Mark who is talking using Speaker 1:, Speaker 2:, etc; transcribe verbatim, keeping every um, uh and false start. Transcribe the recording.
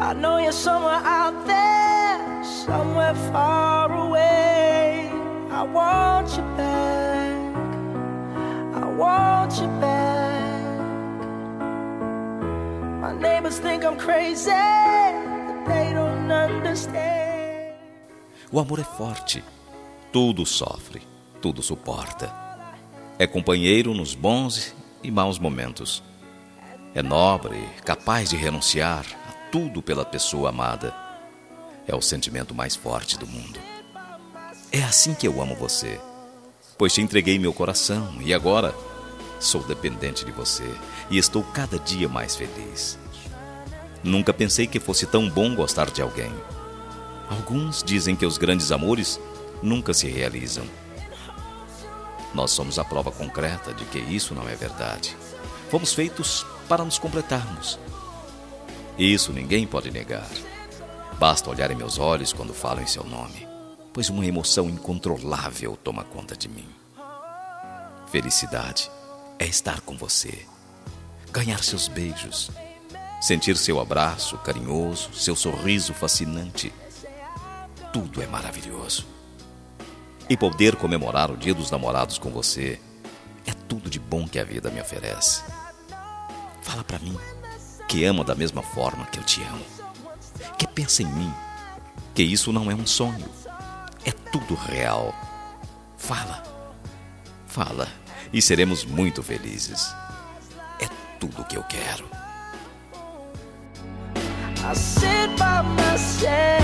Speaker 1: I know you're somewhere out there, somewhere far away. I want you back, I want you back. My neighbors think I'm crazy, but they don't understand.
Speaker 2: O amor é forte, tudo sofre, tudo suporta. É companheiro nos bons e maus momentos. É nobre, capaz de renunciar a tudo pela pessoa amada. É o sentimento mais forte do mundo. É assim que eu amo você, pois te entreguei meu coração e agora sou dependente de você e estou cada dia mais feliz. Nunca pensei que fosse tão bom gostar de alguém. Alguns dizem que os grandes amores nunca se realizam. Nós somos a prova concreta de que isso não é verdade. Fomos feitos para nos completarmos. Isso ninguém pode negar. Basta olhar em meus olhos quando falo em seu nome, pois uma emoção incontrolável toma conta de mim. Felicidade é estar com você, ganhar seus beijos, sentir seu abraço carinhoso, seu sorriso fascinante. Tudo é maravilhoso. E poder comemorar o Dia dos Namorados com você é tudo de bom que a vida me oferece. Fala pra mim que ama da mesma forma que eu te amo, que pensa em mim, que isso não é um sonho, é tudo real. Fala, fala e seremos muito felizes. É tudo o que eu quero.
Speaker 1: I sit by myself.